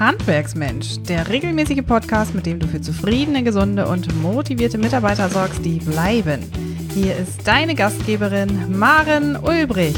Handwerksmensch, der regelmäßige Podcast, mit dem du für zufriedene, gesunde und motivierte Mitarbeiter sorgst, die bleiben. Hier ist deine Gastgeberin Maren Ulbrich.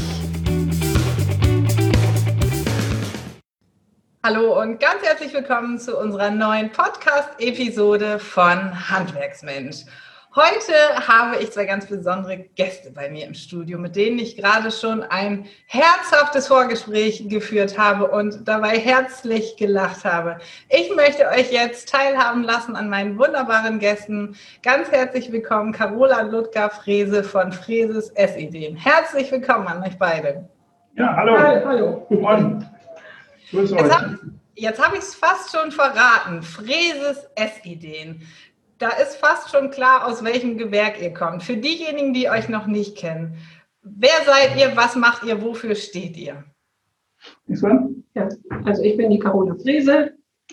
Hallo und ganz herzlich willkommen zu unserer neuen Podcast-Episode von Handwerksmensch. Heute habe ich zwei ganz besondere Gäste bei mir im Studio, mit denen ich gerade schon ein herzhaftes Vorgespräch geführt habe und dabei herzlich gelacht habe. Ich möchte euch jetzt teilhaben lassen an meinen wunderbaren Gästen. Ganz herzlich willkommen, Carola und Ludger Frese von Freses Essideen. Herzlich willkommen an euch beide. Ja, hallo. Hallo. Und grüß euch. Jetzt habe ich es fast schon verraten. Freses Essideen. Da ist fast schon klar, aus welchem Gewerk ihr kommt. Für diejenigen, die euch noch nicht kennen. Wer seid ihr, was macht ihr, wofür steht ihr? Ja, also ich bin die Carola Frese.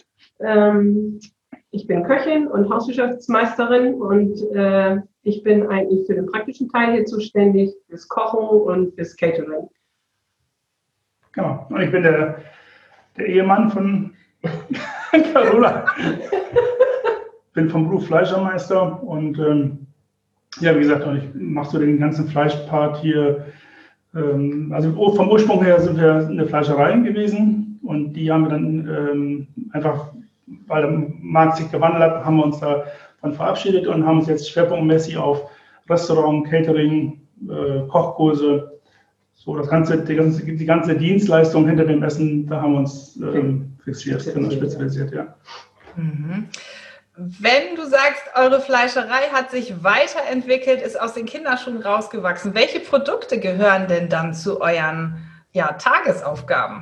Ich bin Köchin und Hauswirtschaftsmeisterin und ich bin eigentlich für den praktischen Teil hier zuständig, fürs Kochen und fürs Catering. Genau, und ich bin der Ehemann von Carola. Bin vom Beruf Fleischermeister und ja, wie gesagt, ich mache so den ganzen Fleischpart hier. Also vom Ursprung her sind wir eine Fleischerei gewesen und die haben wir dann einfach, weil der Markt sich gewandelt hat, haben wir uns davon verabschiedet und haben uns jetzt schwerpunktmäßig auf Restaurant, Catering, Kochkurse, so die ganze Dienstleistung hinter dem Essen, da haben wir uns spezialisiert, ja. Mhm. Wenn du sagst, eure Fleischerei hat sich weiterentwickelt, ist aus den Kinderschuhen rausgewachsen, welche Produkte gehören denn dann zu euren Tagesaufgaben?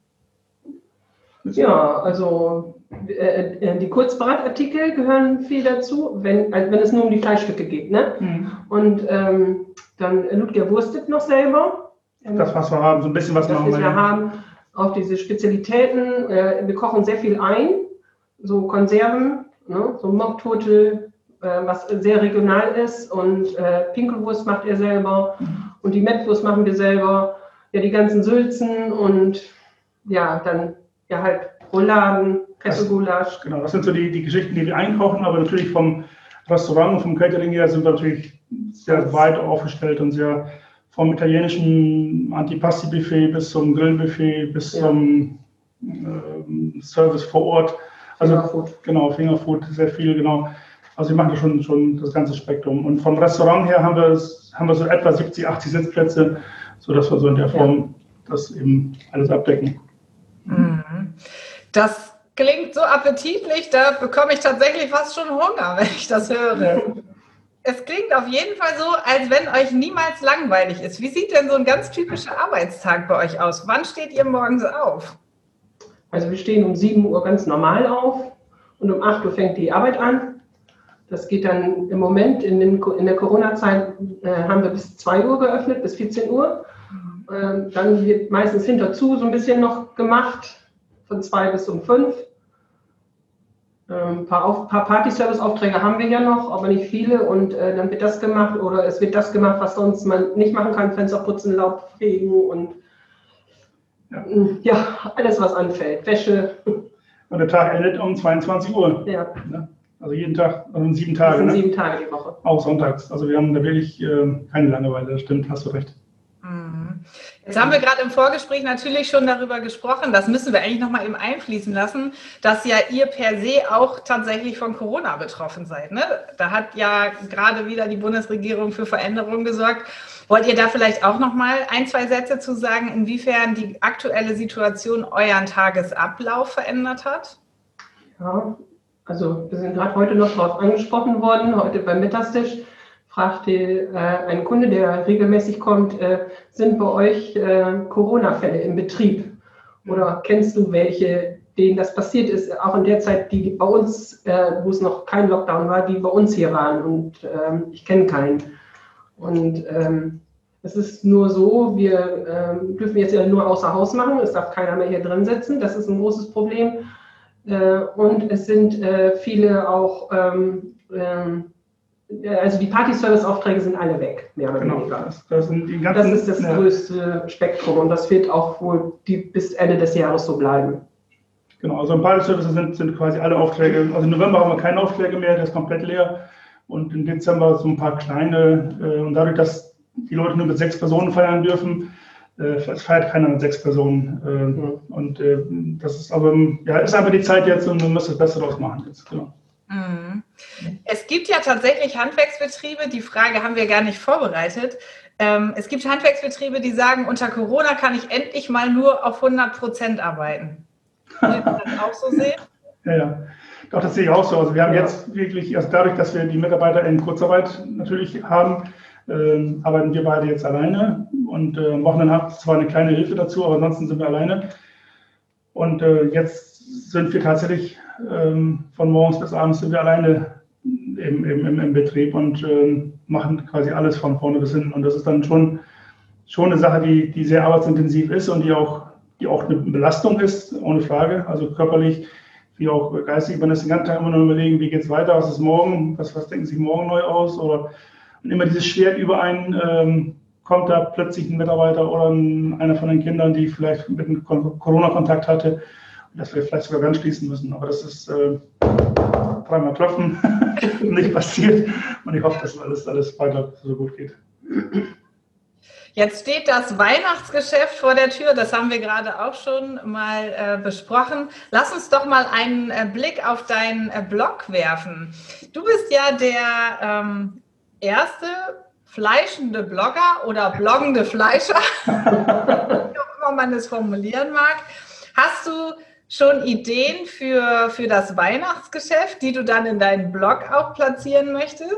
Ja, also die Kurzbratartikel gehören viel dazu, wenn es nur um die Fleischstücke geht. Ne? Mhm. Und dann Ludger wurstet noch selber. Das, was wir haben, so ein bisschen was machen wir. Wir haben auch diese Spezialitäten, wir kochen sehr viel ein, so Konserven. Ne, so Mockturtle, was sehr regional ist und Pinkelwurst macht er selber und die Mettwurst machen wir selber, ja die ganzen Sülzen und ja dann ja halt Rouladen, Kesselgulasch. Genau, das sind so die Geschichten, die wir einkaufen, aber natürlich vom Restaurant und vom Catering her sind wir natürlich sehr weit aufgestellt und sehr vom italienischen Antipasti-Buffet bis zum Grillbuffet bis zum Service vor Ort. Also Fingerfood, sehr viel, genau. Also wir machen da schon das ganze Spektrum. Und vom Restaurant her haben wir so etwa 70, 80 Sitzplätze, sodass wir so in der Form das eben alles abdecken. Das klingt so appetitlich, da bekomme ich tatsächlich fast schon Hunger, wenn ich das höre. Ja. Es klingt auf jeden Fall so, als wenn euch niemals langweilig ist. Wie sieht denn so ein ganz typischer Arbeitstag bei euch aus? Wann steht ihr morgens auf? Also wir stehen um 7 Uhr ganz normal auf und um 8 Uhr fängt die Arbeit an. Das geht dann im Moment, in der Corona-Zeit haben wir bis 2 Uhr geöffnet, bis 14 Uhr. Dann wird meistens hinterzu so ein bisschen noch gemacht, von 2 bis um 5. Ein paar Party-Service-Aufträge haben wir ja noch, aber nicht viele. Und dann wird das gemacht oder es wird das gemacht, was sonst man nicht machen kann, Fenster putzen, Laub fegen und ja, alles, was anfällt. Wäsche. Und der Tag endet um 22 Uhr. Ja. Also jeden Tag, also 7 Tage. Das sind 7 Tage die Woche. Auch sonntags. Also wir haben da wirklich keine Langeweile. Das stimmt, hast du recht. Jetzt haben wir gerade im Vorgespräch natürlich schon darüber gesprochen, das müssen wir eigentlich nochmal eben einfließen lassen, dass ja ihr per se auch tatsächlich von Corona betroffen seid. Ne? Da hat ja gerade wieder die Bundesregierung für Veränderungen gesorgt. Wollt ihr da vielleicht auch nochmal 1, 2 Sätze zu sagen, inwiefern die aktuelle Situation euren Tagesablauf verändert hat? Ja, also wir sind gerade heute noch darauf angesprochen worden, heute beim Mittagstisch. Fragte ein Kunde, der regelmäßig kommt, sind bei euch Corona-Fälle im Betrieb? Oder kennst du welche, denen das passiert ist, auch in der Zeit, die bei uns, wo es noch kein Lockdown war, die bei uns hier waren und ich kenne keinen. Und es ist nur so, wir dürfen jetzt ja nur außer Haus machen, es darf keiner mehr hier drin sitzen, das ist ein großes Problem. Und es sind viele auch also die Party-Service-Aufträge sind alle weg, mehr oder weniger. Das ist das größte Spektrum und das wird auch wohl bis Ende des Jahres so bleiben. Genau, also im Pilot Services sind quasi alle Aufträge, also im November haben wir keine Aufträge mehr, der ist komplett leer. Und im Dezember so ein paar kleine. Und dadurch, dass die Leute nur mit 6 Personen feiern dürfen, es feiert keiner mit 6 Personen. Und das ist aber, ja, ist einfach die Zeit jetzt und man muss das Beste draus machen jetzt, genau. Es gibt ja tatsächlich Handwerksbetriebe, die Frage haben wir gar nicht vorbereitet. Es gibt Handwerksbetriebe, die sagen, unter Corona kann ich endlich mal nur auf 100% arbeiten. Würdet ihr das auch so sehen? Ja. Doch, das sehe ich auch so. Also wir haben jetzt wirklich, also dadurch, dass wir die Mitarbeiter in Kurzarbeit natürlich haben, arbeiten wir beide jetzt alleine und am Wochenende haben zwar eine kleine Hilfe dazu, aber ansonsten sind wir alleine. Und jetzt sind wir tatsächlich von morgens bis abends sind wir alleine im Betrieb und machen quasi alles von vorne bis hinten. Und das ist dann schon eine Sache, die sehr arbeitsintensiv ist und die auch eine Belastung ist, ohne Frage. Also körperlich wie auch geistig. Man ist den ganzen Tag immer nur überlegen, wie geht es weiter, was ist morgen, was denken Sie morgen neu aus? Und immer dieses Schwert über einen, kommt da plötzlich ein Mitarbeiter oder einer von den Kindern, die vielleicht mit einem Corona-Kontakt hatte, dass wir vielleicht sogar ganz schließen müssen. Aber das ist dreimal klopfen, nicht passiert. Und ich hoffe, dass alles weiter so gut geht. Jetzt steht das Weihnachtsgeschäft vor der Tür, das haben wir gerade auch schon mal besprochen. Lass uns doch mal einen Blick auf deinen Blog werfen. Du bist ja der erste fleischende Blogger oder bloggende Fleischer, wie auch immer man es formulieren mag. Hast du schon Ideen für das Weihnachtsgeschäft, die du dann in deinen Blog auch platzieren möchtest?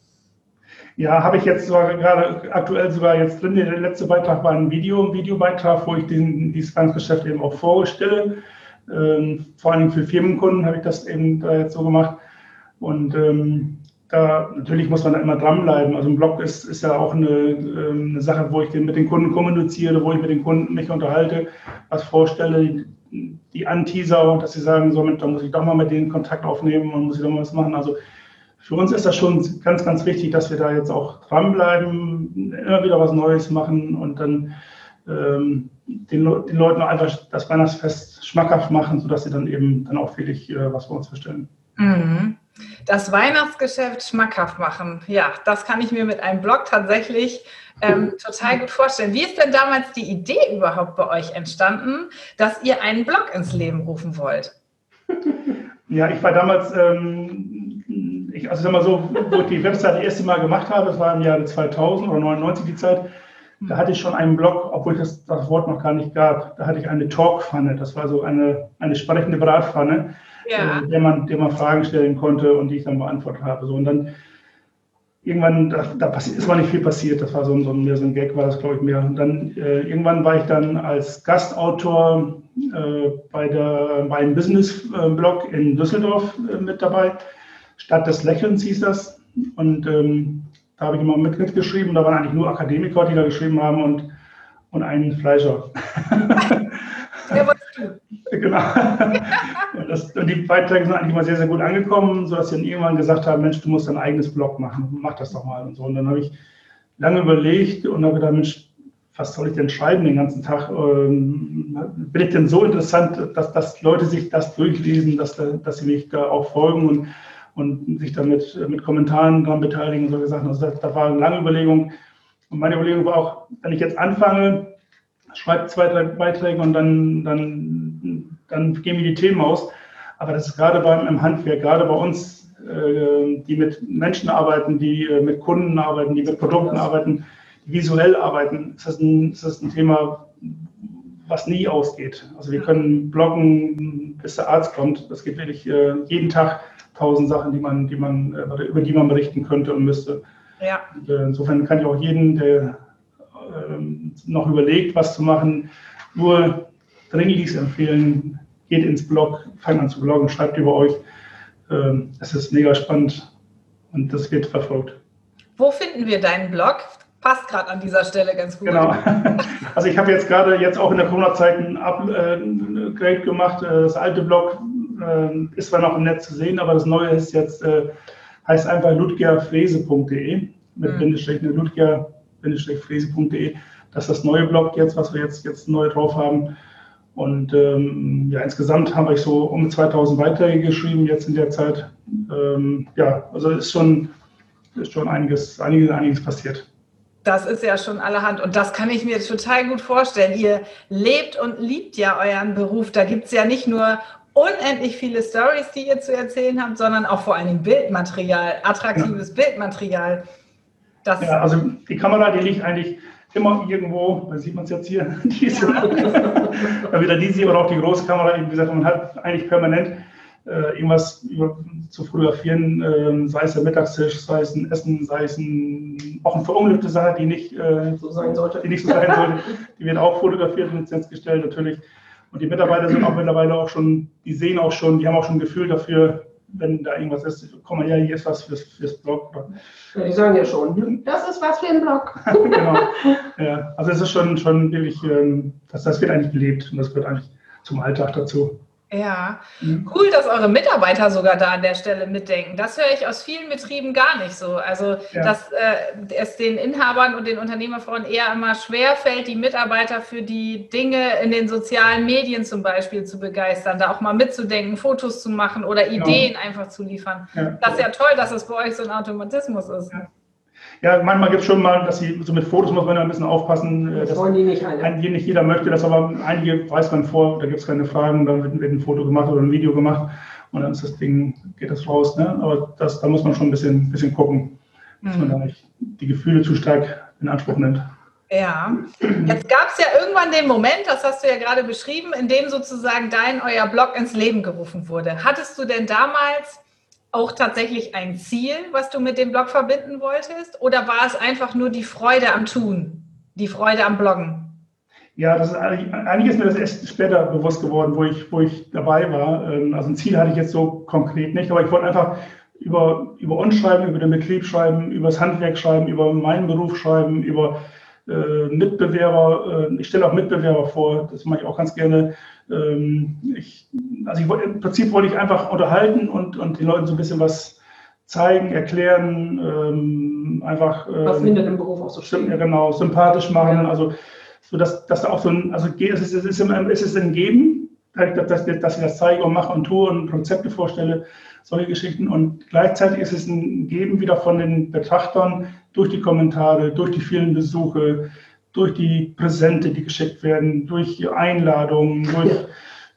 Ja, habe ich jetzt sogar gerade aktuell sogar jetzt drin. Der letzte Beitrag war ein Videobeitrag, wo ich dieses Weihnachtsgeschäft eben auch vorstelle. Vor allem für Firmenkunden habe ich das eben da jetzt so gemacht. Und da natürlich muss man da immer dranbleiben. Also ein Blog ist ja auch eine Sache, wo ich mit den Kunden kommuniziere, wo ich mit den Kunden mich unterhalte, was vorstelle, die anteaser, dass sie sagen, so, da muss ich doch mal mit denen Kontakt aufnehmen und muss ich doch mal was machen. Also für uns ist das schon ganz, ganz wichtig, dass wir da jetzt auch dranbleiben, immer wieder was Neues machen und dann den Leuten einfach das Weihnachtsfest schmackhaft machen, sodass sie dann eben dann auch wirklich was bei uns bestellen. Das Weihnachtsgeschäft schmackhaft machen, ja, das kann ich mir mit einem Blog tatsächlich total gut vorstellen. Wie ist denn damals die Idee überhaupt bei euch entstanden, dass ihr einen Blog ins Leben rufen wollt? Ja, ich war damals, also sag mal so, wo ich die Website das erste Mal gemacht habe, das war im Jahre 2000 oder 99 die Zeit, da hatte ich schon einen Blog, obwohl es das Wort noch gar nicht gab. Da hatte ich eine Talkpfanne, das war so eine sprechende Bratpfanne, ja. Der man Fragen stellen konnte und die ich dann beantwortet habe. So, und dann irgendwann, ist aber nicht viel passiert, das war mehr so ein Gag, war das glaube ich mehr. Und dann irgendwann war ich dann als Gastautor bei einem Business-Blog in Düsseldorf mit dabei. Stadt des Lächelns hieß das. Und da habe ich immer mitgeschrieben. Da waren eigentlich nur Akademiker, die da geschrieben haben und einen Fleischer. Der warst du. Genau. Und die Beiträge sind eigentlich immer sehr, sehr gut angekommen, sodass sie dann irgendwann gesagt haben, Mensch, du musst dein eigenes Blog machen, mach das doch mal und so. Und dann habe ich lange überlegt und habe gedacht, Mensch, was soll ich denn schreiben den ganzen Tag? Bin ich denn so interessant, dass Leute sich das durchlesen, dass sie mich da auch folgen und sich dann mit Kommentaren daran beteiligen und solche Sachen. Also das war eine lange Überlegung. Und meine Überlegung war auch, wenn ich jetzt anfange, schreibe 2, 3 Beiträge und dann gehen mir die Themen aus. Aber das ist gerade im Handwerk, gerade bei uns, die mit Menschen arbeiten, die mit Kunden arbeiten, die mit Produkten arbeiten, die visuell arbeiten, ist das ein Thema, was nie ausgeht. Also wir können bloggen, bis der Arzt kommt. Das gibt wirklich jeden Tag 1000 Sachen, über die man berichten könnte und müsste. Ja. Und, insofern kann ich auch jeden, der noch überlegt, was zu machen, nur dringlichst empfehlen, geht ins Blog, fangt an zu bloggen, schreibt über euch. Es ist mega spannend und das wird verfolgt. Wo finden wir deinen Blog? Passt gerade an dieser Stelle ganz gut. Genau. Also ich habe jetzt auch in der Corona-Zeit ein Upgrade gemacht. Das alte Blog ist zwar noch im Netz zu sehen, aber das neue ist jetzt, heißt einfach ludgerfrese.de mit Bindestrich, ludger-frese.de. Das ist das neue Blog jetzt, was wir jetzt neu drauf haben. Und ja, insgesamt habe ich so um 2000 Beiträge geschrieben jetzt in der Zeit. Ja, also ist schon einiges passiert. Das ist ja schon allerhand und das kann ich mir total gut vorstellen. Ihr lebt und liebt ja euren Beruf. Da gibt es ja nicht nur unendlich viele Storys, die ihr zu erzählen habt, sondern auch vor allem Bildmaterial, attraktives Bildmaterial. Ja, also die Kamera, die liegt eigentlich immer irgendwo, da sieht man es jetzt hier, wieder diese oder auch die große Kamera, wie gesagt, man hat eigentlich permanent irgendwas zu fotografieren, sei es der Mittagstisch, sei es ein Essen, sei es auch eine verunglückte Sache, die nicht so sein sollte. Die wird auch fotografiert und ins Netz gestellt natürlich. Und die Mitarbeiter sind auch mittlerweile auch schon, die sehen auch schon, die haben auch schon ein Gefühl dafür, wenn da irgendwas ist, komm mal her, hier ist was fürs Blog. Ja, die sagen ja schon, das ist was für ein Blog. Genau. Ja, also es ist schon wirklich, das wird eigentlich gelebt und das gehört eigentlich zum Alltag dazu. Ja, cool, dass eure Mitarbeiter sogar da an der Stelle mitdenken. Das höre ich aus vielen Betrieben gar nicht so. Also, dass es den Inhabern und den Unternehmerfrauen eher immer schwerfällt, die Mitarbeiter für die Dinge in den sozialen Medien zum Beispiel zu begeistern, da auch mal mitzudenken, Fotos zu machen oder Ideen einfach zu liefern. Ja. Das ist ja toll, dass es bei euch so ein Automatismus ist. Ja, manchmal gibt es schon mal, dass sie so mit Fotos muss man ein bisschen aufpassen. Das wollen die nicht alle. Nicht jeder möchte das, aber einige weiß man vor, da gibt es keine Fragen, dann wird ein Foto gemacht oder ein Video gemacht und dann ist das Ding, geht das raus. Ne? Aber da muss man schon ein bisschen gucken, dass man da nicht die Gefühle zu stark in Anspruch nimmt. Ja, jetzt gab es ja irgendwann den Moment, das hast du ja gerade beschrieben, in dem sozusagen euer Blog ins Leben gerufen wurde. Hattest du denn damals auch tatsächlich ein Ziel, was du mit dem Blog verbinden wolltest? Oder war es einfach nur die Freude am Tun, die Freude am Bloggen? Ja, eigentlich ist mir das erst später bewusst geworden, wo ich dabei war. Also ein Ziel hatte ich jetzt so konkret nicht, aber ich wollte einfach über uns schreiben, über den Betrieb schreiben, über das Handwerk schreiben, über meinen Beruf schreiben, über Mitbewerber. Ich stelle auch Mitbewerber vor, das mache ich auch ganz gerne. Im Prinzip wollte ich einfach unterhalten und den Leuten so ein bisschen was zeigen, erklären, was hinter dem Beruf auch so stimmt. Ja, genau, sympathisch machen. Ja. Also so dass da auch so es ist ein Geben, dass ich das zeige und mache und tue und Konzepte vorstelle, solche Geschichten. Und gleichzeitig ist es ein Geben wieder von den Betrachtern durch die Kommentare, durch die vielen Besuche, durch die Präsente, die geschickt werden, durch Einladungen, durch,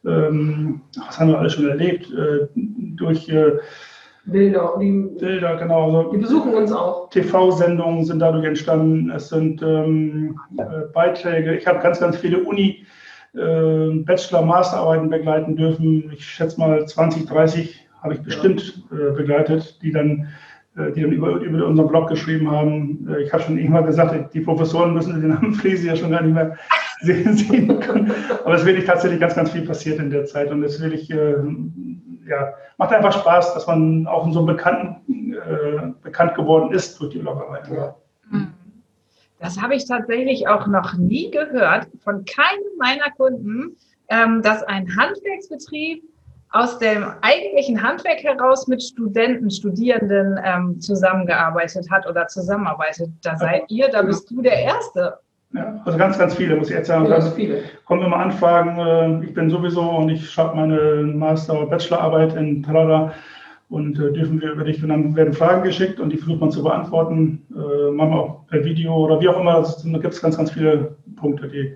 was haben wir alles schon erlebt, durch Bilder, genau. Also die besuchen uns auch. TV-Sendungen sind dadurch entstanden, es sind Beiträge. Ich habe ganz, ganz viele Bachelor-, Masterarbeiten begleiten dürfen. Ich schätze mal 20, 30 habe ich bestimmt begleitet, die dann über unseren Blog geschrieben haben. Ich habe schon irgendwann gesagt, die Professoren müssen den Namen Fresi ja schon gar nicht mehr sehen können. Aber es ist wirklich tatsächlich ganz, ganz viel passiert in der Zeit. Und es wirklich, macht einfach Spaß, dass man auch in so einem bekannt geworden ist durch die Bloggerei. Ja. Das habe ich tatsächlich auch noch nie gehört von keinem meiner Kunden, dass ein Handwerksbetrieb aus dem eigentlichen Handwerk heraus mit Studierenden zusammengearbeitet hat oder zusammenarbeitet. Da seid ihr, da bist du der Erste. Ja, also ganz, ganz viele, muss ich jetzt sagen. Ganz viele. Kommen immer Anfragen, ich bin sowieso und ich schreibe meine Master- oder Bachelorarbeit in Talada und dürfen wir über dich, und dann werden Fragen geschickt und die versucht man zu beantworten, manchmal auch per Video oder wie auch immer. Da gibt es ganz, ganz viele Punkte, die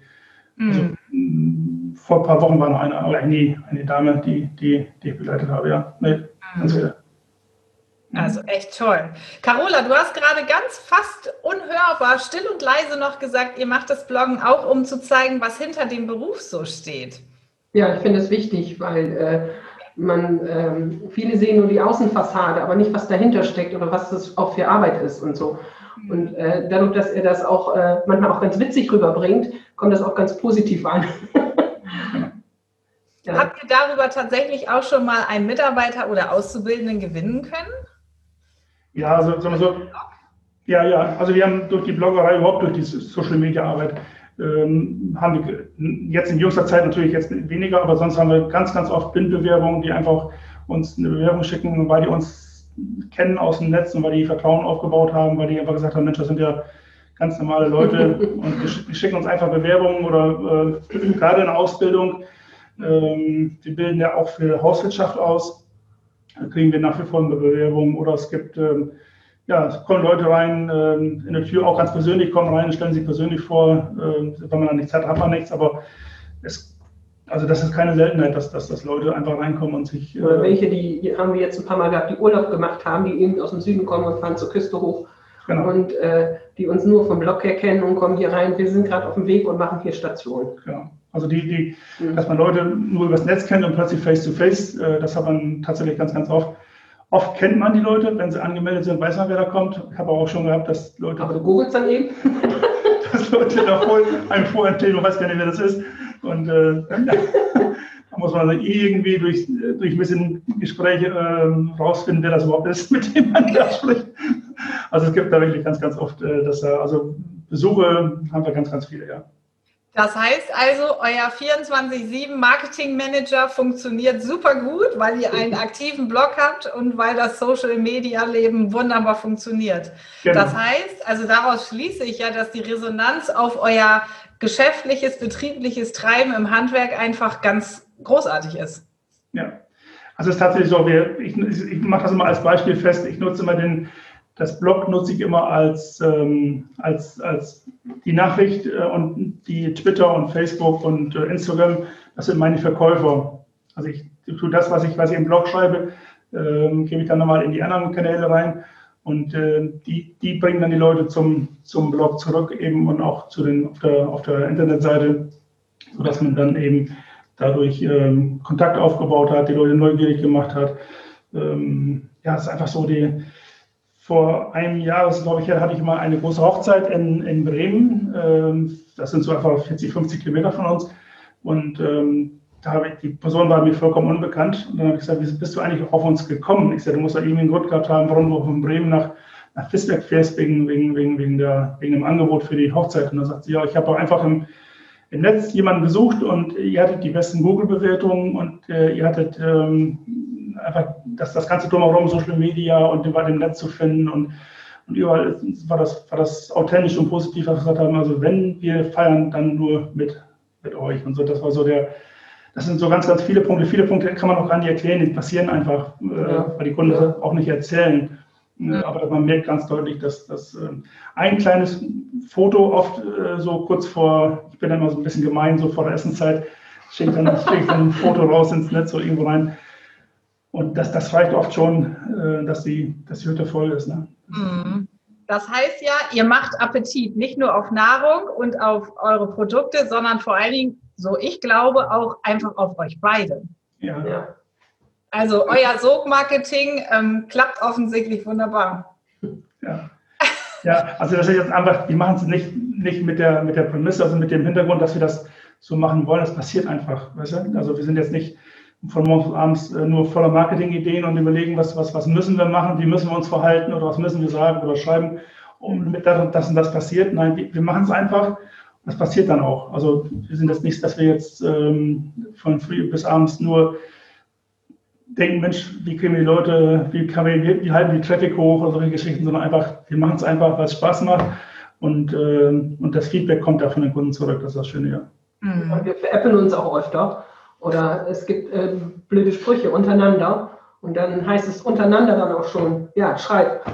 vor ein paar Wochen war noch eine Dame, die ich begleitet habe, ja. Nee, ganz viele. Also echt toll. Carola, du hast gerade ganz fast unhörbar, still und leise noch gesagt, ihr macht das Bloggen auch, um zu zeigen, was hinter dem Beruf so steht. Ja, ich finde es wichtig, weil viele sehen nur die Außenfassade, aber nicht, was dahinter steckt oder was das auch für Arbeit ist und so. Und dadurch, dass er das auch manchmal auch ganz witzig rüberbringt, kommt das auch ganz positiv an. Ja. Habt ihr darüber tatsächlich auch schon mal einen Mitarbeiter oder Auszubildenden gewinnen können? Ja, also also wir haben durch die Bloggerei, überhaupt durch die Social-Media-Arbeit, haben wir jetzt in jüngster Zeit natürlich jetzt weniger, aber sonst haben wir ganz, ganz oft Blindbewerbungen, die einfach uns eine Bewerbung schicken, weil die uns kennen aus dem Netz und weil die Vertrauen aufgebaut haben, weil die einfach gesagt haben, Mensch, das sind ja ganz normale Leute und die schicken uns einfach Bewerbungen oder gerade in der Ausbildung. Wir bilden ja auch für Hauswirtschaft aus. Da kriegen wir nach wie vor eine Bewerbung oder es gibt, es kommen Leute rein, in der Tür auch ganz persönlich kommen rein, stellen sich persönlich vor, wenn man dann nichts hat, hat man nichts, aber also das ist keine Seltenheit, dass Leute einfach reinkommen und sich... welche, die haben wir jetzt ein paar Mal gehabt, die Urlaub gemacht haben, die eben aus dem Süden kommen und fahren zur Küste hoch. Genau. Und die uns nur vom Blog her kennen und kommen hier rein. Wir sind gerade auf dem Weg und machen hier Station. Genau. Also dass man Leute nur übers Netz kennt und plötzlich face-to-face, das hat man tatsächlich ganz, ganz oft. Oft kennt man die Leute, wenn sie angemeldet sind, weiß man, wer da kommt. Ich habe auch schon gehabt, dass Leute... Aber du googelst dann eben? Dass Leute da einem vorher erzählen, man weiß gar nicht, wer das ist. Und da muss man irgendwie durch ein bisschen Gespräche rausfinden, wer das überhaupt ist, mit dem man da spricht. Also es gibt da wirklich ganz, ganz oft, also Besuche haben wir ganz, ganz viele, ja. Das heißt also, euer 24/7 Marketing-Manager funktioniert super gut, weil ihr einen aktiven Blog habt und weil das Social-Media-Leben wunderbar funktioniert. Genau. Das heißt, also daraus schließe ich ja, dass die Resonanz auf euer geschäftliches, betriebliches Treiben im Handwerk einfach ganz großartig ist. Ja, also es ist tatsächlich so, ich mache das immer als Beispiel fest, ich nutze immer das Blog nutze ich immer als die Nachricht und die Twitter und Facebook und Instagram, das sind meine Verkäufer. Also ich tue das, was ich im Blog schreibe, gebe ich dann nochmal in die anderen Kanäle rein und die bringen dann die Leute zum Blog zurück eben und auch auf der Internetseite, sodass man dann eben dadurch Kontakt aufgebaut hat, die Leute neugierig gemacht hat. Es ist einfach so vor einem Jahr, glaube ich, hatte ich mal eine große Hochzeit in Bremen. Das sind so etwa 40, 50 Kilometer von uns. Und die Person war mir vollkommen unbekannt. Und dann habe ich gesagt, wie bist du eigentlich auf uns gekommen? Ich sagte, du musst da irgendwie einen Grund gehabt haben, warum du von Bremen nach Visberg fährst, wegen dem Angebot für die Hochzeit. Und dann sagt sie, ja, ich habe auch einfach im Netz jemanden gesucht und ihr hattet die besten Google-Bewertungen und ihr hattet einfach das ganze Drumherum, Social Media und überall im Netz zu finden und überall war das authentisch und positiv, was wir gesagt haben. Also wenn wir feiern, dann nur mit euch und so. Das war so das sind so ganz, ganz viele Punkte. Viele Punkte kann man auch gar nicht erklären, die passieren einfach, weil die Kunden das auch nicht erzählen. Aber man merkt ganz deutlich, dass ein kleines Foto oft so kurz vor, ich bin dann immer so ein bisschen gemein, so vor der Essenszeit, schicke ich dann ein Foto raus ins Netz oder irgendwo rein. Und das reicht oft schon, dass die Hütte voll ist. Ne? Das heißt ja, ihr macht Appetit, nicht nur auf Nahrung und auf eure Produkte, sondern vor allen Dingen, so ich glaube, auch einfach auf euch beide. Ja. Also euer Sogmarketing klappt offensichtlich wunderbar. Ja, also das ist jetzt einfach, die machen es nicht mit der Prämisse, also mit dem Hintergrund, dass wir das so machen wollen. Das passiert einfach. Weißt du? Also wir sind jetzt nicht von morgens bis abends nur voller Marketingideen und überlegen, was müssen wir machen, wie müssen wir uns verhalten oder was müssen wir sagen oder schreiben, damit das und das passiert. Nein, wir machen es einfach. Das passiert dann auch. Also wir sind jetzt nicht, dass wir jetzt von früh bis abends nur denken, Mensch, wie kriegen wir die Leute, wie halten die Traffic hoch oder solche Geschichten, sondern einfach, wir machen es einfach, weil es Spaß macht und das Feedback kommt da von den Kunden zurück. Das ist das Schöne, ja. Und wir veräppeln uns auch öfter. Oder es gibt blöde Sprüche untereinander und dann heißt es untereinander dann auch schon, ja, schreib.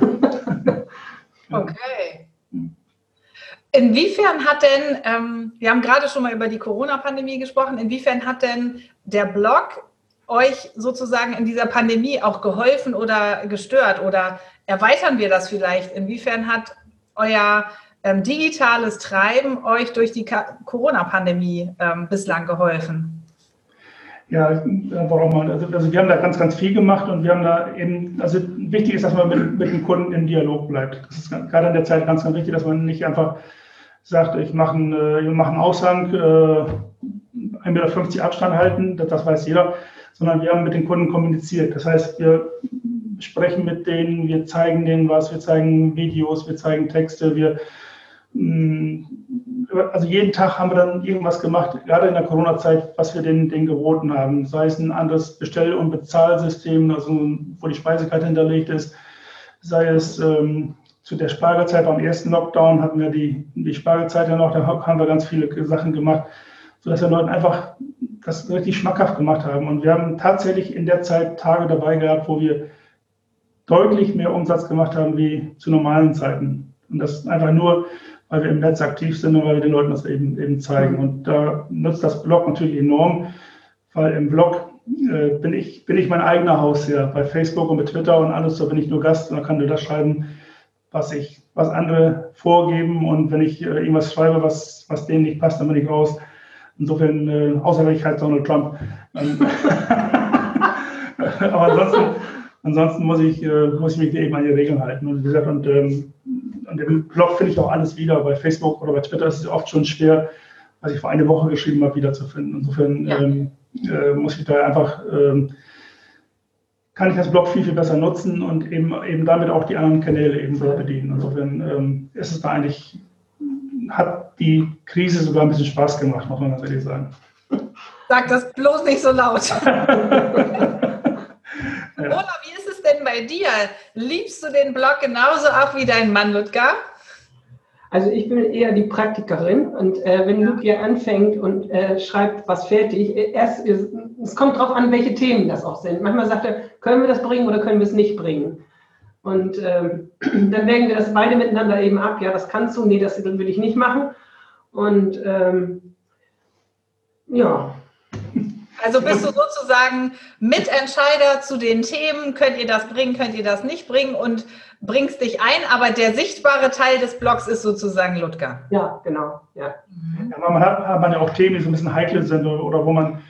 Okay. Inwiefern hat denn, wir haben gerade schon mal über die Corona-Pandemie gesprochen, inwiefern hat denn der Blog euch sozusagen in dieser Pandemie auch geholfen oder gestört? Oder erweitern wir das vielleicht? Inwiefern hat euer digitales Treiben euch durch die Corona-Pandemie bislang geholfen? Ja, warum mal? Also wir haben da ganz, ganz viel gemacht und wir haben da eben, also wichtig ist, dass man mit dem Kunden im Dialog bleibt. Das ist gerade in der Zeit ganz, ganz wichtig, dass man nicht einfach sagt, wir machen einen Aushang, 1,50 Meter Abstand halten, das weiß jeder, sondern wir haben mit den Kunden kommuniziert. Das heißt, wir sprechen mit denen, wir zeigen denen was, wir zeigen Videos, wir zeigen Texte, also jeden Tag haben wir dann irgendwas gemacht, gerade in der Corona-Zeit, was wir denen geboten haben. Sei es ein anderes Bestell- und Bezahlsystem, also wo die Speisekarte hinterlegt ist, sei es zu der Spargelzeit beim ersten Lockdown hatten wir die Spargelzeit ja noch, da haben wir ganz viele Sachen gemacht, sodass wir Leuten einfach das richtig schmackhaft gemacht haben. Und wir haben tatsächlich in der Zeit Tage dabei gehabt, wo wir deutlich mehr Umsatz gemacht haben wie zu normalen Zeiten. Und das einfach nur, weil wir im Netz aktiv sind und weil wir den Leuten das eben zeigen. Und da nutzt das Blog natürlich enorm, weil im Blog bin ich mein eigener Hausherr. Bei Facebook und bei Twitter und alles, da bin ich nur Gast und da kann nur das schreiben, was andere vorgeben. Und wenn ich irgendwas schreibe, was denen nicht passt, dann bin ich raus. Insofern, außer wenn ich halt Donald Trump. Aber ansonsten muss ich mich eben an die Regeln halten. Und wie gesagt, und im Blog finde ich auch alles wieder. Bei Facebook oder bei Twitter ist es oft schon schwer, was ich vor einer Woche geschrieben habe, wiederzufinden. Insofern muss ich da einfach, kann ich das Blog viel, viel besser nutzen und eben damit auch die anderen Kanäle eben dort bedienen. Insofern ist es da eigentlich, hat die Krise sogar ein bisschen Spaß gemacht, muss man ganz ehrlich sagen. Sag das bloß nicht so laut. Carola, wie ist es denn bei dir? Liebst du den Blog genauso auch wie dein Mann Ludger? Also ich bin eher die Praktikerin und wenn Ludger anfängt und schreibt was fertig, es kommt darauf an, welche Themen das auch sind. Manchmal sagt er, können wir das bringen oder können wir es nicht bringen? Und dann wägen wir das beide miteinander eben ab. Ja, das kannst du, nee, das will ich nicht machen. Und ja. Also bist du sozusagen Mitentscheider zu den Themen, könnt ihr das bringen, könnt ihr das nicht bringen und bringst dich ein, aber der sichtbare Teil des Blogs ist sozusagen Ludger. Ja, genau. Ja. Ja, man hat ja auch Themen, die so ein bisschen heikel sind oder wo man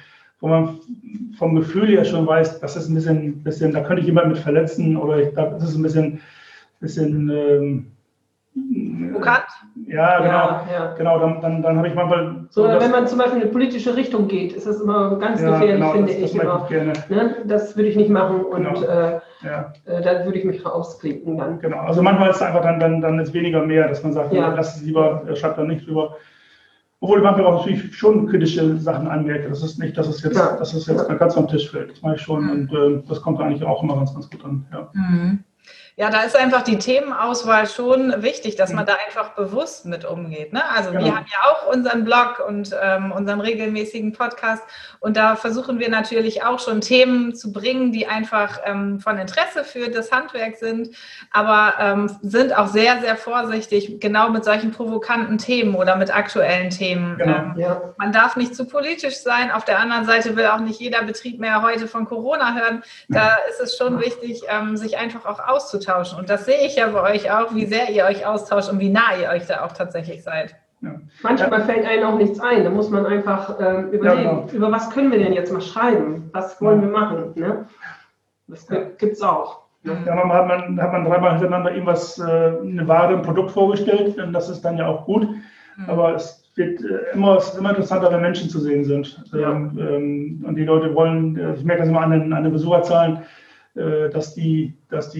vom Gefühl her schon weiß, das ist ein bisschen, da könnte ich jemanden mit verletzen oder das ist ein bisschen Bekannt? Ja, genau. Ja. Genau, dann habe ich manchmal. So, wenn man zum Beispiel in eine politische Richtung geht, ist das immer ganz gefährlich, genau, finde das ich immer. gerne. Ne? Das würde ich nicht machen und Genau. da würde ich mich rausklicken dann. Genau, also manchmal ist es einfach dann ist weniger mehr, dass man sagt, lass es lieber, schreibt da nicht drüber. Obwohl ich manchmal auch natürlich schon kritische Sachen anmerke. Das ist nicht, dass es jetzt ganz vom Tisch fällt. Das mache ich schon und das kommt eigentlich auch immer ganz, ganz gut an. Ja. Mhm. Ja, da ist einfach die Themenauswahl schon wichtig, dass man da einfach bewusst mit umgeht. Ne? Also wir haben ja auch unseren Blog und unseren regelmäßigen Podcast und da versuchen wir natürlich auch schon Themen zu bringen, die einfach von Interesse für das Handwerk sind, aber sind auch sehr, sehr vorsichtig, genau mit solchen provokanten Themen oder mit aktuellen Themen. Genau. Man darf nicht zu politisch sein. Auf der anderen Seite will auch nicht jeder Betrieb mehr heute von Corona hören. Da ist es schon wichtig, sich einfach auch auszutauschen. Und das sehe ich ja bei euch auch, wie sehr ihr euch austauscht und wie nah ihr euch da auch tatsächlich seid. Ja. Manchmal fällt einem auch nichts ein. Da muss man einfach überlegen, über was können wir denn jetzt mal schreiben? Was wollen wir machen? Ne? Das gibt es auch. Ne? Ja, hat man dreimal hintereinander irgendwas, eine Ware, ein Produkt vorgestellt und das ist dann ja auch gut. Aber es ist immer interessanter, wenn Menschen zu sehen sind. Und die Leute wollen, ich merke das immer an den Besucherzahlen, dass die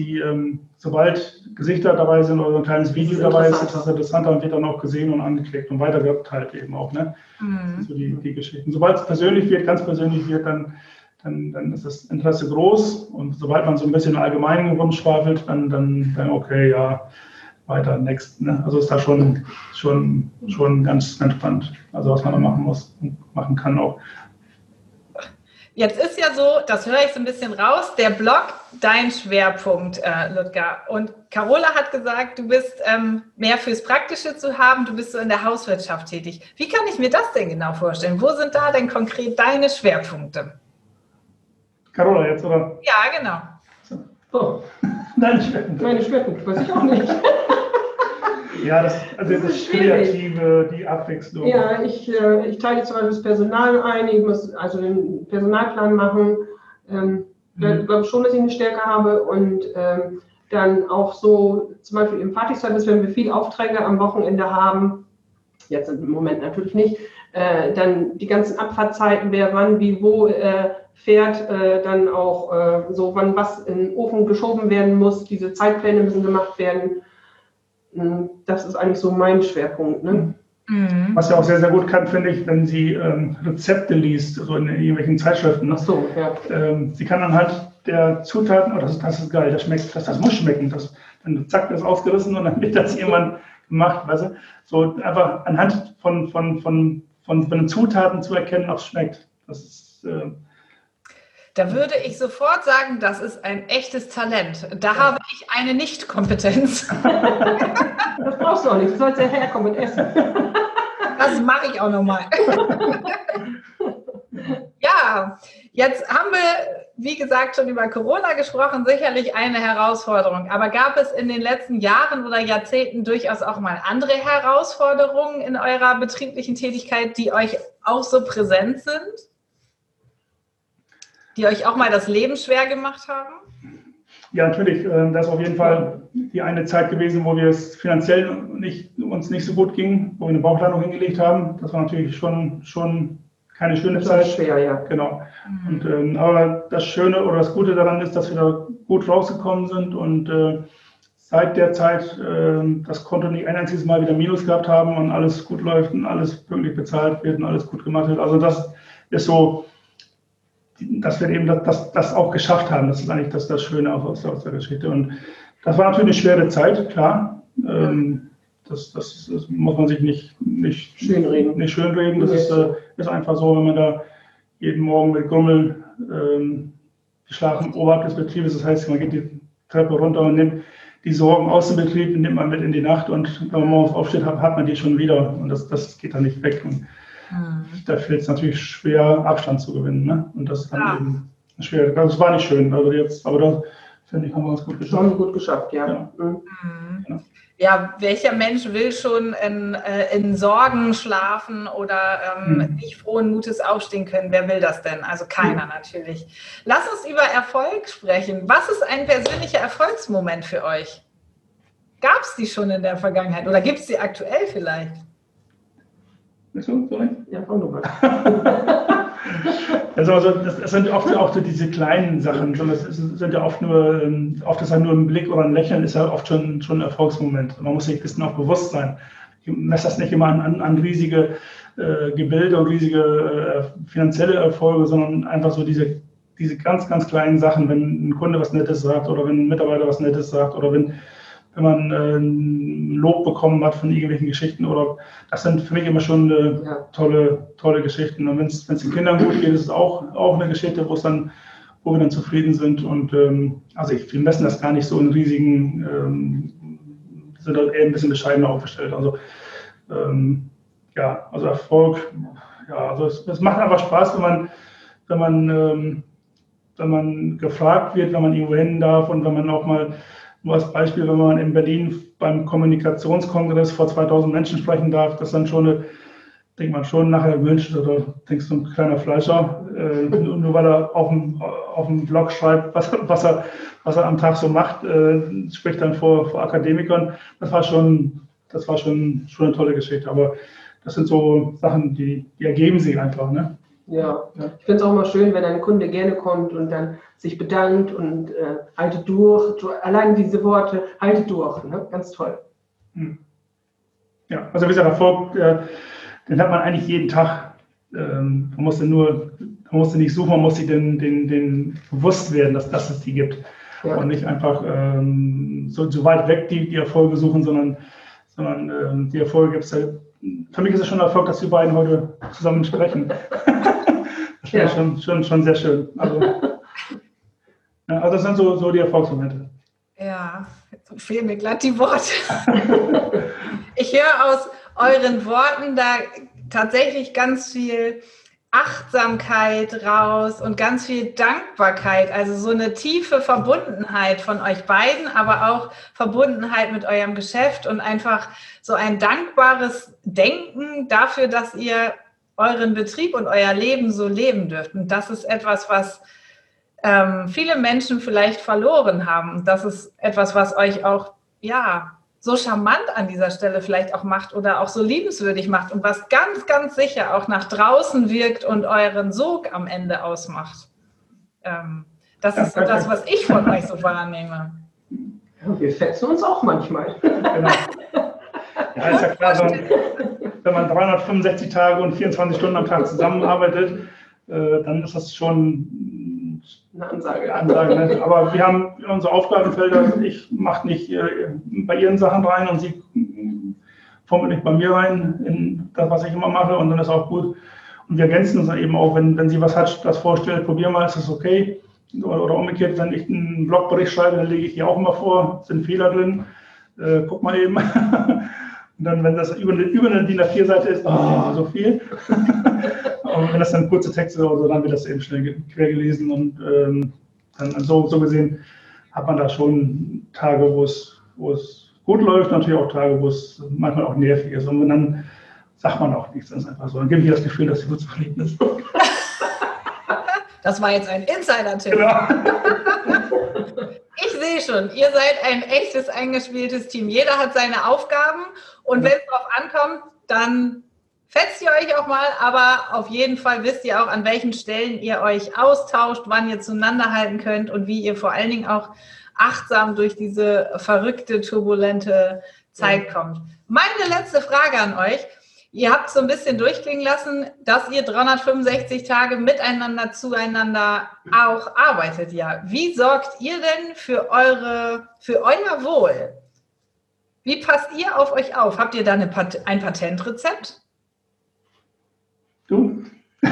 sobald Gesichter dabei sind oder so ein kleines Video dabei ist das interessanter und wird dann auch gesehen und angeklickt und weitergeteilt eben auch. Ne? So die Geschichten. Sobald es persönlich wird, ganz persönlich wird, dann ist das Interesse groß und sobald man so ein bisschen allgemein rumschwafelt, dann okay, ja, weiter, next. Ne? Also ist da schon ganz spannend, also was man da machen muss und machen kann auch. Jetzt ist ja so, das höre ich so ein bisschen raus, der Blog, dein Schwerpunkt, Ludger. Und Carola hat gesagt, du bist mehr fürs Praktische zu haben, du bist so in der Hauswirtschaft tätig. Wie kann ich mir das denn genau vorstellen? Wo sind da denn konkret deine Schwerpunkte? Carola jetzt, oder? Ja, genau. Oh. Deine Schwerpunkte. Meine Schwerpunkte, weiß ich auch nicht. Ja, das ist Kreative, die Abwechslung. Ja, ich teile zum Beispiel das Personal ein, ich muss also den Personalplan machen. Ich glaube schon, dass ich eine Stärke habe und dann auch so zum Beispiel im Fertigservice, wenn wir viele Aufträge am Wochenende haben, jetzt im Moment natürlich nicht, dann die ganzen Abfahrtzeiten, wer wann, wie, wo fährt, dann auch so, wann was in den Ofen geschoben werden muss, diese Zeitpläne müssen gemacht werden. Das ist eigentlich so mein Schwerpunkt. Ne? Was sie auch sehr, sehr gut kann, finde ich, wenn sie Rezepte liest, so in irgendwelchen Zeitschriften. Ach so, ja. Sie kann dann halt der Zutaten, oh, das ist geil, das schmeckt, das muss schmecken. Dann zack, das ist ausgerissen und dann wird das irgendwann gemacht, weißt du? So einfach anhand von den Zutaten zu erkennen, ob es schmeckt. Das ist, da würde ich sofort sagen, das ist ein echtes Talent. Da habe ich eine Nicht-Kompetenz. Das brauchst du auch nicht, du sollst ja herkommen und essen. Das mache ich auch nochmal. Ja, jetzt haben wir, wie gesagt, schon über Corona gesprochen, sicherlich eine Herausforderung. Aber gab es in den letzten Jahren oder Jahrzehnten durchaus auch mal andere Herausforderungen in eurer betrieblichen Tätigkeit, die euch auch so präsent sind? Die euch auch mal das Leben schwer gemacht haben? ja, natürlich, das ist auf jeden Fall die eine Zeit gewesen, wo wir es finanziell uns nicht so gut ging, wo wir eine Bauchlandung hingelegt haben. Das war natürlich schon keine schöne Zeit. Schwer, ja. Genau. Und, aber das Schöne oder das Gute daran ist, dass wir da gut rausgekommen sind und seit der Zeit das Konto nicht ein einziges Mal wieder Minus gehabt haben und alles gut läuft und alles pünktlich bezahlt wird und alles gut gemacht wird. Also das ist so, dass wir eben das auch geschafft haben. Das ist eigentlich das Schöne auch aus der Geschichte. Und das war natürlich eine schwere Zeit, klar. Das muss man sich nicht schönreden. Das ist einfach so, wenn man da jeden Morgen mit Grummel geschlafen oberhalb des Betriebes. Das heißt, man geht die Treppe runter und nimmt die Sorgen aus dem Betrieb und nimmt man mit in die Nacht. Und wenn man morgens aufsteht, hat man die schon wieder. Und das geht dann nicht weg. Und da fällt es natürlich schwer, Abstand zu gewinnen. Ne? Und das ist dann eben schwer. Das war nicht schön. Also jetzt, aber da finde ich, haben wir uns gut geschafft. Schon gut geschafft, ja. Ja. Mhm. Ja, welcher Mensch will schon in Sorgen schlafen oder nicht frohen Mutes aufstehen können? Wer will das denn? Also keiner natürlich. Lass uns über Erfolg sprechen. Was ist ein persönlicher Erfolgsmoment für euch? Gab es die schon in der Vergangenheit oder gibt es die aktuell vielleicht? Ja, von du. Also das sind oft auch so diese kleinen Sachen, das sind ja oft ist ja nur ein Blick oder ein Lächeln, ist ja oft schon ein Erfolgsmoment. Man muss sich ein bisschen auch bewusst sein. Ich messe das nicht immer an riesige Gebilde und riesige finanzielle Erfolge, sondern einfach so diese ganz, ganz kleinen Sachen, wenn ein Kunde was Nettes sagt oder wenn ein Mitarbeiter was Nettes sagt oder wenn man Lob bekommen hat von irgendwelchen Geschichten oder das sind für mich immer schon tolle Geschichten. Und wenn es den Kindern gut geht, ist es auch eine Geschichte, wo wir dann zufrieden sind. Und also wir messen das gar nicht so in riesigen, sind da eher ein bisschen bescheidener aufgestellt. Also also Erfolg, also es macht einfach Spaß, wenn man gefragt wird, wenn man irgendwo hin darf und wenn man auch mal, nur als Beispiel, wenn man in Berlin beim Kommunikationskongress vor 2000 Menschen sprechen darf, das dann schon denkt man schon nachher, Mensch, oder denkst du, ein kleiner Fleischer, nur weil er auf dem Blog schreibt, was er am Tag so macht, spricht dann vor Akademikern. Das war schon eine tolle Geschichte. Aber das sind so Sachen, die ergeben sich einfach, ne? Ja, ich finde es auch mal schön, wenn ein Kunde gerne kommt und dann sich bedankt und halte durch. Allein diese Worte, halte durch, ne? Ganz toll. Ja, also wie gesagt, Erfolg, den hat man eigentlich jeden Tag. Man musste nicht suchen, man muss sich den bewusst werden, dass es die gibt. Ja. Und nicht einfach so weit weg die Erfolge suchen, sondern die Erfolge gibt es ja. Für mich ist es schon ein Erfolg, dass wir beiden heute zusammen sprechen. Das wäre schon sehr schön. Also das sind so die Erfolgsmomente. Ja, jetzt fehlen mir glatt die Worte. Ich höre aus euren Worten da tatsächlich ganz viel Achtsamkeit raus und ganz viel Dankbarkeit, also so eine tiefe Verbundenheit von euch beiden, aber auch Verbundenheit mit eurem Geschäft und einfach so ein dankbares Denken dafür, dass ihr euren Betrieb und euer Leben so leben dürft. Und das ist etwas, was viele Menschen vielleicht verloren haben. Und das ist etwas, was euch auch, so charmant an dieser Stelle vielleicht auch macht oder auch so liebenswürdig macht und was ganz, ganz sicher auch nach draußen wirkt und euren Sog am Ende ausmacht. Das ist so das, was ich von euch so wahrnehme. Ja, wir fetzen uns auch manchmal. Genau. Ja, ist ja klar, wenn man 365 Tage und 24 Stunden am Tag zusammenarbeitet, dann ist das schon eine Ansage. Ne? Aber wir haben unsere Aufgabenfelder, ich mache nicht bei ihren Sachen rein und sie fummelt nicht bei mir rein in das, was ich immer mache und dann ist auch gut. Und wir ergänzen uns dann eben auch, wenn sie was hat, das vorstellt, probier mal, ist das okay? Oder umgekehrt, wenn ich einen Blogbericht schreibe, dann lege ich hier auch immer vor, sind Fehler drin, guck mal eben. Und dann, wenn das über eine DIN A4-Seite ist, so viel. Aber wenn das dann kurze Texte oder so, dann wird das eben schnell quer gelesen. Und dann so gesehen hat man da schon Tage, wo es gut läuft, natürlich auch Tage, wo es manchmal auch nervig ist. Und dann sagt man auch nichts, das ist einfach so. Dann gebe ich das Gefühl, dass sie gut zufrieden ist. Das war jetzt ein Insider-Tipp. Genau. Ich sehe schon, ihr seid ein echtes, eingespieltes Team. Jeder hat seine Aufgaben und wenn es drauf ankommt, dann fetzt ihr euch auch mal, aber auf jeden Fall wisst ihr auch, an welchen Stellen ihr euch austauscht, wann ihr zueinander halten könnt und wie ihr vor allen Dingen auch achtsam durch diese verrückte, turbulente Zeit kommt. Meine letzte Frage an euch. Ihr habt so ein bisschen durchklingen lassen, dass ihr 365 Tage miteinander, zueinander auch arbeitet. Ja. Wie sorgt ihr denn für euer Wohl? Wie passt ihr auf euch auf? Habt ihr da ein Patentrezept? Du?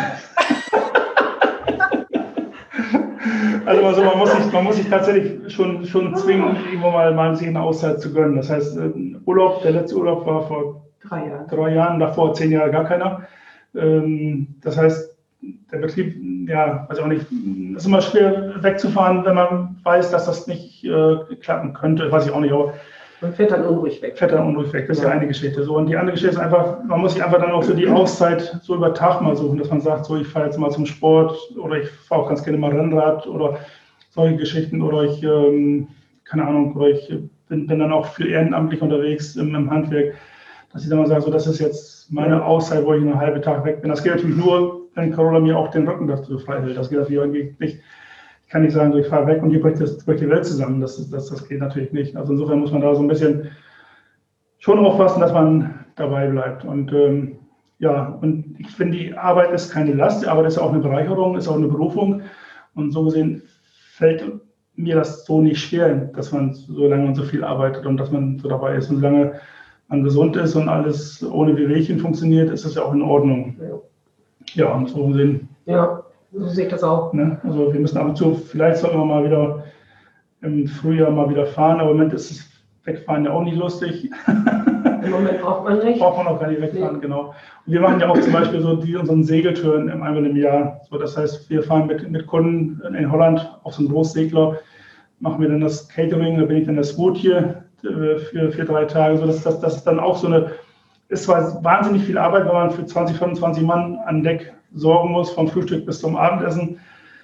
Also man muss sich tatsächlich schon zwingen, irgendwo mal sich eine Auszeit zu gönnen. Das heißt, der letzte Urlaub war vor 3 Jahren, davor 10 Jahre gar keiner. Das heißt, der Betrieb, weiß auch nicht, ist immer schwer wegzufahren, wenn man weiß, dass das nicht klappen könnte, weiß ich auch nicht, aber man fährt dann unruhig weg. Das ist ja eine Geschichte. So, und die andere Geschichte ist einfach, man muss sich einfach dann auch so die Auszeit so über Tag mal suchen, dass man sagt, so, ich fahre jetzt mal zum Sport oder ich fahre auch ganz gerne mal Rennrad oder solche Geschichten oder ich, keine Ahnung, oder ich bin dann auch viel ehrenamtlich unterwegs im Handwerk. Dass ich dann mal sage, so, das ist jetzt meine Auszeit, wo ich einen halben Tag weg bin. Das geht natürlich nur, wenn Carola mir auch den Rücken dazu frei hält. Das geht natürlich irgendwie nicht. Ich kann nicht sagen, so, ich fahre weg und hier bricht die Welt zusammen. Das geht natürlich nicht. Also insofern muss man da so ein bisschen schon aufpassen, dass man dabei bleibt. Und und ich finde, die Arbeit ist keine Last. Die Arbeit ist auch eine Bereicherung, ist auch eine Berufung. Und so gesehen fällt mir das so nicht schwer, dass man so lange und so viel arbeitet und dass man so dabei ist. Und solange man gesund ist und alles ohne Wehwehchen funktioniert, ist das ja auch in Ordnung. Ja, und so gesehen. Ja, so sehe ich das auch. Ne? Also wir müssen ab und zu, vielleicht sollten wir mal wieder im Frühjahr mal wieder fahren, aber im Moment ist das Wegfahren ja auch nicht lustig. Im Moment braucht man nicht. Braucht man auch gar nicht wegfahren, genau. Und wir machen ja auch zum Beispiel so unseren Segeltouren einmal im Jahr. So, das heißt, wir fahren mit Kunden in Holland auf so einen Großsegler, machen wir dann das Catering, da bin ich dann das Boot hier für 3 Tage. So, das ist dann auch so ist zwar wahnsinnig viel Arbeit, wenn man für 20, 25 Mann an Deck sorgen muss, vom Frühstück bis zum Abendessen.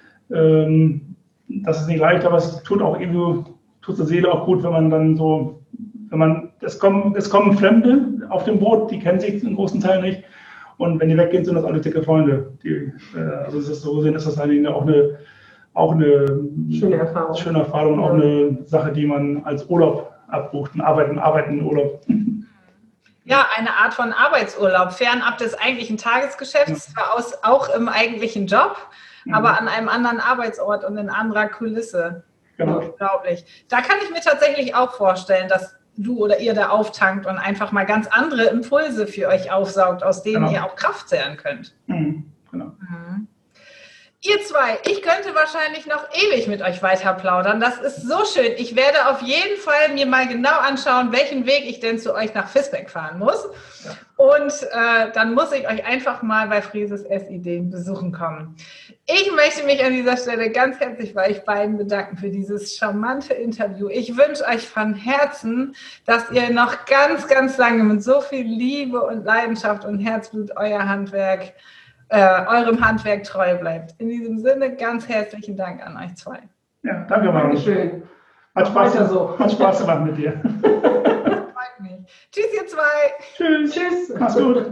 Das ist nicht leicht, aber es tut auch irgendwie, tut der Seele auch gut, wenn man dann so, es kommen Fremde auf dem Boot, die kennen sich in großen Teilen nicht. Und wenn die weggehen, sind das alle dicke Freunde. Also es ist so gesehen, ist das eigentlich auch eine schöne Erfahrung, auch eine Sache, die man als Urlaub abbucht, arbeiten Urlaub. Ja, eine Art von Arbeitsurlaub, fernab des eigentlichen Tagesgeschäfts, zwar auch im eigentlichen Job, aber an einem anderen Arbeitsort und in anderer Kulisse. Genau. Unglaublich. Da kann ich mir tatsächlich auch vorstellen, dass du oder ihr da auftankt und einfach mal ganz andere Impulse für euch aufsaugt, aus denen ihr auch Kraft zehren könnt. Genau. Ihr zwei, ich könnte wahrscheinlich noch ewig mit euch weiter plaudern. Das ist so schön. Ich werde auf jeden Fall mir mal genau anschauen, welchen Weg ich denn zu euch nach Visbeck fahren muss. Ja. Und dann muss ich euch einfach mal bei Frieses Essideen besuchen kommen. Ich möchte mich an dieser Stelle ganz herzlich bei euch beiden bedanken für dieses charmante Interview. Ich wünsche euch von Herzen, dass ihr noch ganz, ganz lange mit so viel Liebe und Leidenschaft und Herzblut eurem Handwerk treu bleibt. In diesem Sinne ganz herzlichen Dank an euch zwei. Ja, danke, Manu. Dankeschön. Hat Spaß gemacht mit dir. Freut mich. Tschüss, ihr zwei. Tschüss. Mach's gut.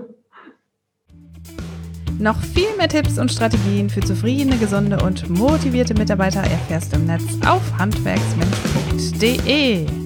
Noch viel mehr Tipps und Strategien für zufriedene, gesunde und motivierte Mitarbeiter erfährst du im Netz auf handwerksmensch.de.